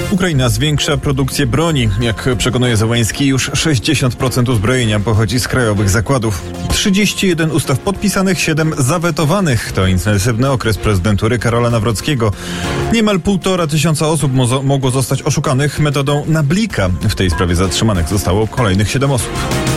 Ukraina zwiększa produkcję broni. Jak przekonuje Zełenski, już 60% uzbrojenia pochodzi z krajowych zakładów. 31 ustaw podpisanych, 7 zawetowanych. To intensywny okres prezydentury Karola Nawrockiego. Niemal 1500 osób mogło zostać oszukanych metodą nablika. W tej sprawie zatrzymanych zostało kolejnych 7 osób.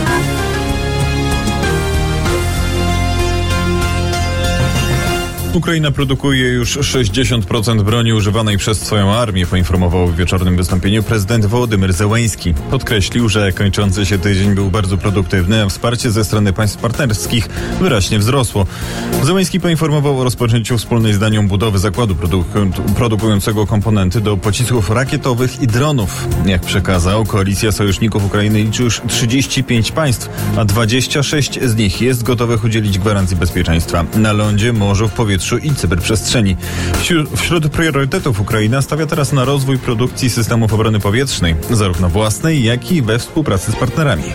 Ukraina produkuje już 60% broni używanej przez swoją armię, poinformował w wieczornym wystąpieniu prezydent Wołodymyr Zełenski. Podkreślił, że kończący się tydzień był bardzo produktywny, a wsparcie ze strony państw partnerskich wyraźnie wzrosło. Zełenski poinformował o rozpoczęciu wspólnej z Danią budowy zakładu produkującego komponenty do pocisków rakietowych i dronów. Jak przekazał, koalicja sojuszników Ukrainy liczy już 35 państw, a 26 z nich jest gotowych udzielić gwarancji bezpieczeństwa na lądzie, morzu, w powietrzu i cyberprzestrzeni. Wśród priorytetów Ukraina stawia teraz na rozwój produkcji systemów obrony powietrznej, zarówno własnej, jak i we współpracy z partnerami.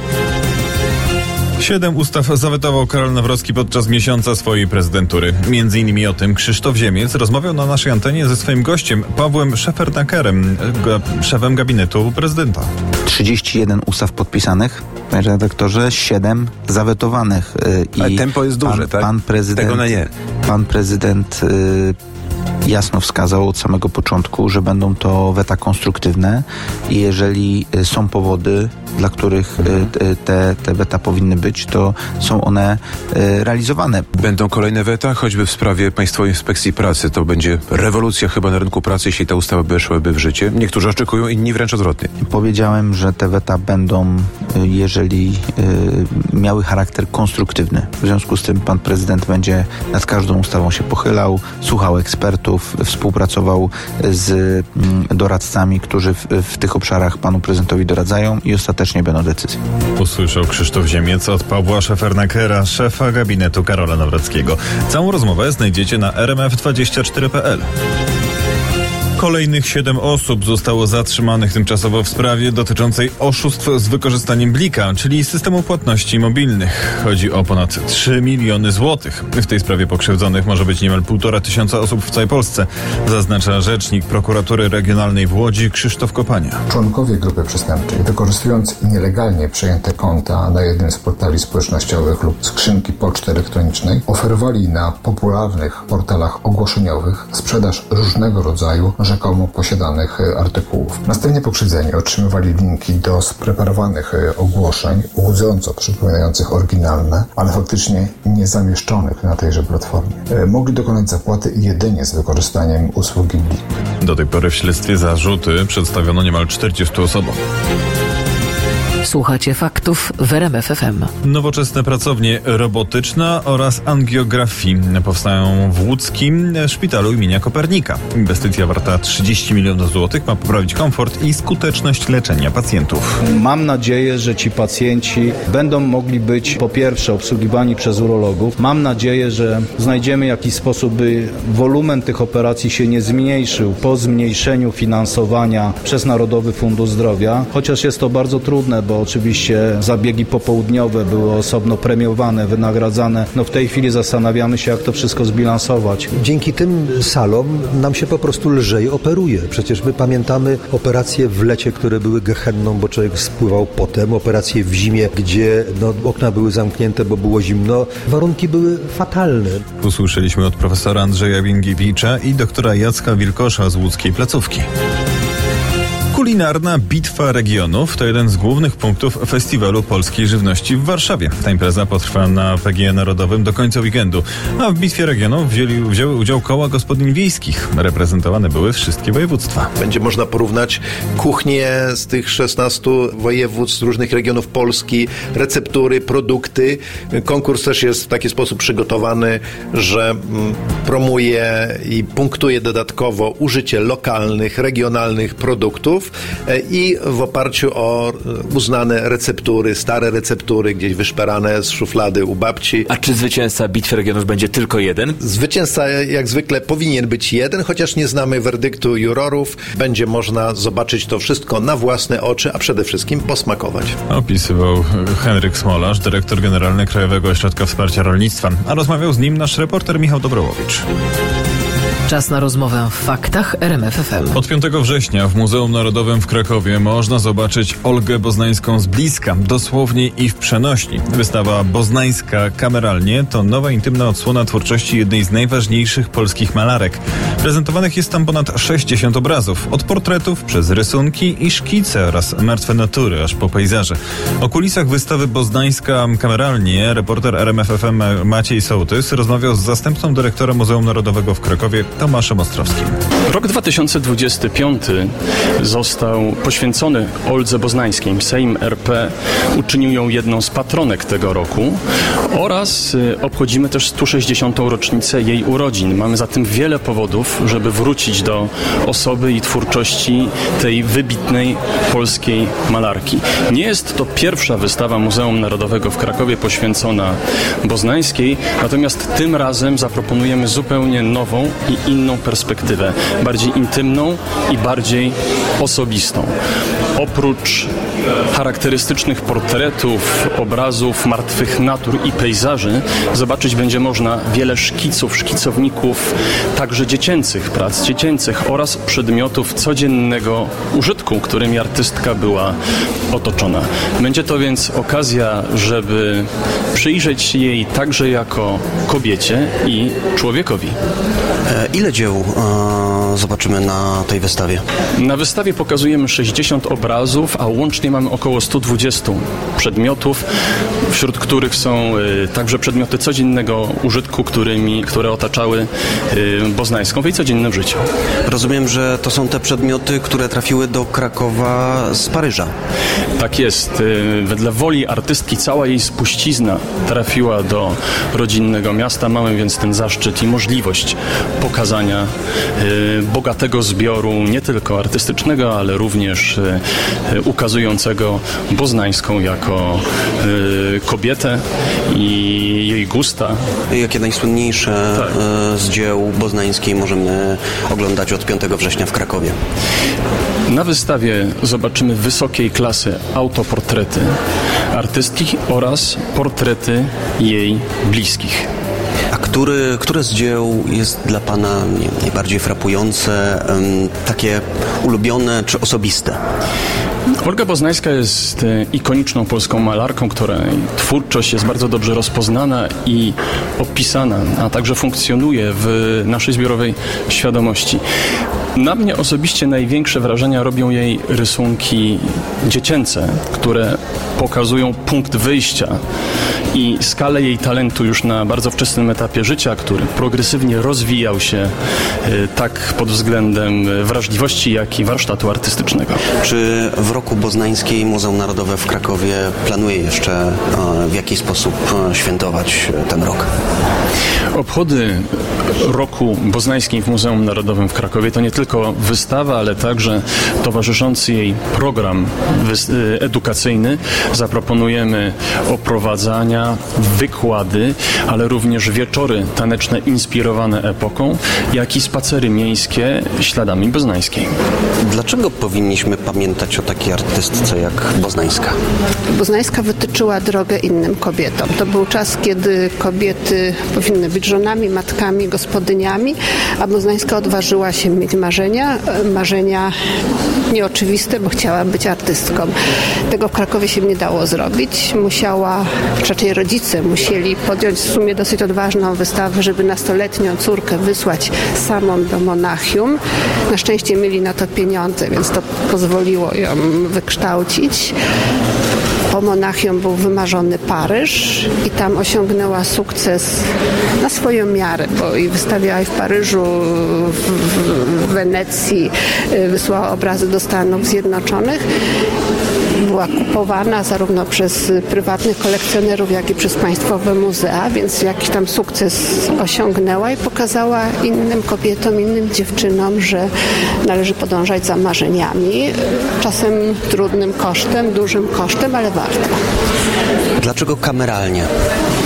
7 ustaw zawetował Karol Nawrocki podczas miesiąca swojej prezydentury. Między innymi o tym Krzysztof Ziemiec rozmawiał na naszej antenie ze swoim gościem Pawłem Szefernakerem, szefem gabinetu prezydenta. 31 ustaw podpisanych, panie redaktorze, 7 zawetowanych. Ale tempo jest duże, tak? Tego na nie. Pan prezydent jasno wskazał od samego początku, że będą to weta konstruktywne i jeżeli są powody, dla których te weta powinny być, to są one realizowane. Będą kolejne weta, choćby w sprawie Państwowej Inspekcji Pracy. To będzie rewolucja chyba na rynku pracy, jeśli te ustawy weszłyby w życie. Niektórzy oczekują, inni wręcz odwrotnie. Powiedziałem, że te weta będą, jeżeli miały charakter konstruktywny. W związku z tym pan prezydent będzie nad każdą ustawą się pochylał, słuchał ekspertów, współpracował z doradcami, którzy w tych obszarach panu prezydentowi doradzają i ostatecznie będą decyzje. Usłyszał Krzysztof Ziemiec od Pawła Szefernakera, szefa gabinetu Karola Nawrockiego. Całą rozmowę znajdziecie na rmf24.pl. Kolejnych 7 osób zostało zatrzymanych tymczasowo w sprawie dotyczącej oszustw z wykorzystaniem blika, czyli systemu płatności mobilnych. Chodzi o ponad 3 miliony złotych. W tej sprawie pokrzywdzonych może być niemal 1500 osób w całej Polsce, zaznacza rzecznik prokuratury regionalnej w Łodzi Krzysztof Kopania. Członkowie grupy przestępczej, wykorzystując nielegalnie przejęte konta na jednym z portali społecznościowych lub skrzynki poczty elektronicznej, oferowali na popularnych portalach ogłoszeniowych sprzedaż różnego rodzaju rzekomo posiadanych artykułów. Następnie pokrzywdzeni otrzymywali linki do spreparowanych ogłoszeń, łudząco przypominających oryginalne, ale faktycznie nie zamieszczonych na tejże platformie. Mogli dokonać zapłaty jedynie z wykorzystaniem usługi Blik. Do tej pory w śledztwie zarzuty przedstawiono niemal 40 osobom. Słuchacie faktów w RMF FM. Nowoczesne pracownie robotyczna oraz angiografii powstają w łódzkim szpitalu imienia Kopernika. Inwestycja warta 30 milionów złotych ma poprawić komfort i skuteczność leczenia pacjentów. Mam nadzieję, że ci pacjenci będą mogli być po pierwsze obsługiwani przez urologów. Mam nadzieję, że znajdziemy jakiś sposób, by wolumen tych operacji się nie zmniejszył po zmniejszeniu finansowania przez Narodowy Fundusz Zdrowia, chociaż jest to bardzo trudne, bo oczywiście zabiegi popołudniowe były osobno premiowane, wynagradzane. W tej chwili zastanawiamy się, jak to wszystko zbilansować. Dzięki tym salom nam się po prostu lżej operuje. Przecież my pamiętamy operacje w lecie, które były gehenną, bo człowiek spływał potem, operacje w zimie, gdzie okna były zamknięte, bo było zimno. Warunki były fatalne. Usłyszeliśmy od profesora Andrzeja Wingiewicza i doktora Jacka Wilkosza z łódzkiej placówki. Kulinarna Bitwa Regionów to jeden z głównych punktów Festiwalu Polskiej Żywności w Warszawie. Ta impreza potrwa na PGE Narodowym do końca weekendu. A w Bitwie Regionów wzięły udział koła gospodyń wiejskich. Reprezentowane były wszystkie województwa. Będzie można porównać kuchnię z tych 16 województw, z różnych regionów Polski, receptury, produkty. Konkurs też jest w taki sposób przygotowany, że promuje i punktuje dodatkowo użycie lokalnych, regionalnych produktów i w oparciu o uznane receptury, stare receptury, gdzieś wyszperane z szuflady u babci. A czy zwycięzca Bitwy Regionów będzie tylko jeden? Zwycięzca jak zwykle powinien być jeden, chociaż nie znamy werdyktu jurorów. Będzie można zobaczyć to wszystko na własne oczy, a przede wszystkim posmakować. Opisywał Henryk Smolarz, dyrektor generalny Krajowego Ośrodka Wsparcia Rolnictwa, a rozmawiał z nim nasz reporter Michał Dobrołowicz. Czas na rozmowę w Faktach RMF FM. Od 5 września w Muzeum Narodowym w Krakowie można zobaczyć Olgę Boznańską z bliska, dosłownie i w przenośni. Wystawa Boznańska kameralnie to nowa intymna odsłona twórczości jednej z najważniejszych polskich malarek. Prezentowanych jest tam ponad 60 obrazów, od portretów przez rysunki i szkice oraz martwe natury, aż po pejzaże. O kulisach wystawy Boznańska kameralnie reporter RMF FM Maciej Sołtys rozmawiał z zastępcą dyrektora Muzeum Narodowego w Krakowie Tomaszem Ostrowskim. Rok 2025 został poświęcony Oldze Boznańskiej. Sejm RP uczynił ją jedną z patronek tego roku oraz obchodzimy też 160. rocznicę jej urodzin. Mamy zatem wiele powodów, żeby wrócić do osoby i twórczości tej wybitnej polskiej malarki. Nie jest to pierwsza wystawa Muzeum Narodowego w Krakowie poświęcona Boznańskiej, natomiast tym razem zaproponujemy zupełnie nową i inną perspektywę, bardziej intymną i bardziej osobistą. Oprócz charakterystycznych portretów, obrazów, martwych natur i pejzaży zobaczyć będzie można wiele szkiców, szkicowników, także dziecięcych, prac dziecięcych oraz przedmiotów codziennego użytku, którymi artystka była otoczona. Będzie to więc okazja, żeby przyjrzeć się jej także jako kobiecie i człowiekowi. Ile dzieł zobaczymy na tej wystawie? Na wystawie pokazujemy 60 obrazów, a łącznie mamy około 120 przedmiotów, wśród których są także przedmioty codziennego użytku, które otaczały Boznańską w jej codziennym życiu. Rozumiem, że to są te przedmioty, które trafiły do Krakowa z Paryża. Tak jest. Wedle woli artystki cała jej spuścizna trafiła do rodzinnego miasta. Mamy więc ten zaszczyt i możliwość pokazania bogatego zbioru, nie tylko artystycznego, ale również ukazującego Boznańską jako kobietę i jej gusta. Jakie najsłynniejsze z dzieł Boznańskiej możemy oglądać od 5 września w Krakowie? Na wystawie zobaczymy wysokiej klasy autoportrety artystki oraz portrety jej bliskich. A które z dzieł jest dla Pana najbardziej frapujące, takie ulubione czy osobiste? Olga Boznańska jest ikoniczną polską malarką, której twórczość jest bardzo dobrze rozpoznana i opisana, a także funkcjonuje w naszej zbiorowej świadomości. Na mnie osobiście największe wrażenia robią jej rysunki dziecięce, które pokazują punkt wyjścia i skalę jej talentu już na bardzo wczesnym etapie życia, który progresywnie rozwijał się tak pod względem wrażliwości, jak i warsztatu artystycznego. Czy w roku Boznańskiej Muzeum Narodowe w Krakowie planuje jeszcze w jakiś sposób świętować ten rok? Obchody roku Boznańskiej w Muzeum Narodowym w Krakowie to nie tylko wystawa, ale także towarzyszący jej program edukacyjny. Zaproponujemy oprowadzania, wykłady, ale również wieczory taneczne inspirowane epoką, jak i spacery miejskie śladami Boznańskiej. Dlaczego powinniśmy pamiętać o takiej artystce jak Boznańska? Boznańska wytyczyła drogę innym kobietom. To był czas, kiedy kobiety powinny być żonami, matkami, gospodyniami, a Boznańska odważyła się mieć marzenia nieoczywiste, bo chciała być artystką. Tego w Krakowie się nie dało zrobić. Raczej rodzice musieli podjąć w sumie dosyć odważną wystawę, żeby nastoletnią córkę wysłać samą do Monachium. Na szczęście mieli na to pieniądze, więc to pozwoliło ją wykształcić. Po Monachium był wymarzony Paryż i tam osiągnęła sukces na swoją miarę, bo i wystawiała w Paryżu, w Wenecji, wysłała obrazy do Stanów Zjednoczonych. Była kupowana zarówno przez prywatnych kolekcjonerów, jak i przez państwowe muzea, więc jakiś tam sukces osiągnęła i pokazała innym kobietom, innym dziewczynom, że należy podążać za marzeniami. Czasem trudnym kosztem, dużym kosztem, ale warto. Dlaczego kameralnie?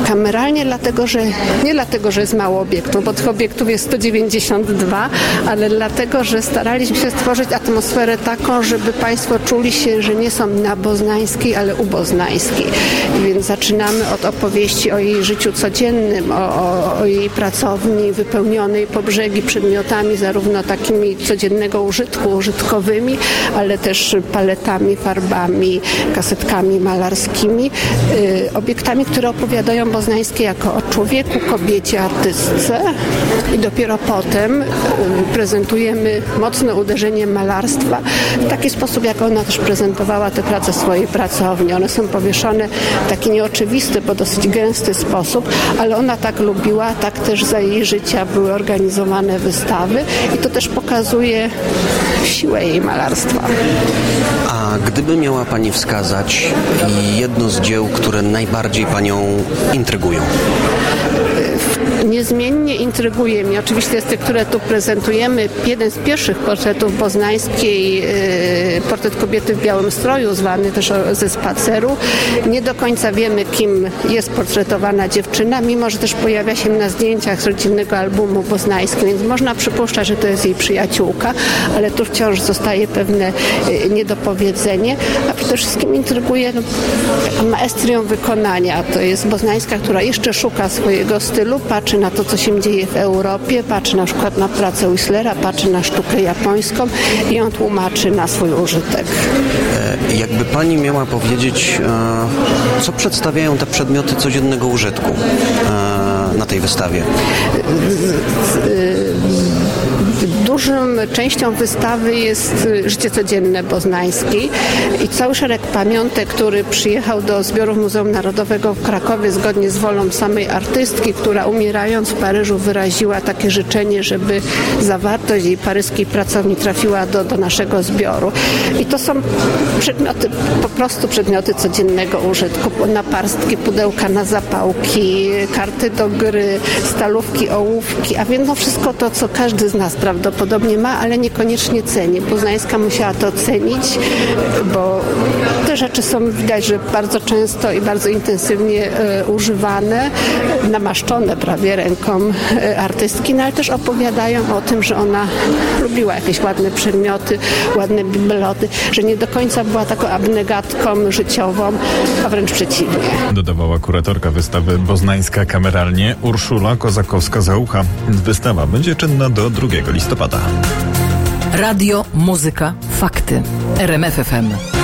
Kameralnie nie dlatego, że jest mało obiektów, bo tych obiektów jest 192, ale dlatego, że staraliśmy się stworzyć atmosferę taką, żeby Państwo czuli się, że nie są na Boznańskiej, ale u Boznańskiej. Więc zaczynamy od opowieści o jej życiu codziennym, o jej pracowni wypełnionej po brzegi przedmiotami, zarówno takimi codziennego użytku, użytkowymi, ale też paletami, farbami, kasetkami malarskimi, obiektami, które opowiadają Boznańskie jako o człowieku, kobiecie, artystce i dopiero potem prezentujemy mocne uderzenie malarstwa w taki sposób, jak ona też prezentowała te prace swojej pracowni. One są powieszone w taki nieoczywisty, bo dosyć gęsty sposób, ale ona tak lubiła, tak też za jej życia były organizowane wystawy i to też pokazuje siłę jej malarstwa. A gdyby miała Pani wskazać jedno z dzieł, które najbardziej Panią intrygują? Niezmiennie intryguje mnie. Oczywiście jest te, które tu prezentujemy. Jeden z pierwszych portretów Boznańskiej, portret kobiety w białym stroju, zwany też ze spaceru. Nie do końca wiemy, kim jest portretowana dziewczyna, mimo że też pojawia się na zdjęciach z rodzinnego albumu Boznańskiej, więc można przypuszczać, że to jest jej przyjaciółka, ale tu wciąż zostaje pewne niedopowiedzenie. A przede wszystkim intryguje maestrią wykonania. To jest Boznańska, która jeszcze szuka swojego stylu, patrzy na to, co się dzieje w Europie, patrzy na przykład na pracę Whistlera, patrzy na sztukę japońską i ją tłumaczy na swój użytek. Jakby Pani miała powiedzieć, co przedstawiają te przedmioty codziennego użytku na tej wystawie? Dużą częścią wystawy jest życie codzienne Boznańskiej i cały szereg pamiątek, który przyjechał do zbiorów Muzeum Narodowego w Krakowie zgodnie z wolą samej artystki, która umierając w Paryżu wyraziła takie życzenie, żeby zawartość jej paryskiej pracowni trafiła do naszego zbioru. I to są przedmioty, po prostu przedmioty codziennego użytku. Naparstki, pudełka na zapałki, karty do gry, stalówki, ołówki, a więc wszystko to, co każdy z nas prawdopodobnie ma, ale niekoniecznie ceni. Boznańska musiała to cenić, bo te rzeczy są, widać, że bardzo często i bardzo intensywnie używane, namaszczone prawie ręką artystki, no ale też opowiadają o tym, że ona lubiła jakieś ładne przedmioty, ładne bibeloty, że nie do końca była taką abnegatką życiową, a wręcz przeciwnie. Dodawała kuratorka wystawy Boznańska kameralnie Urszula Kozakowska-Załucha. Wystawa będzie czynna do 2 listopada. Radio, muzyka, fakty. RMF FM.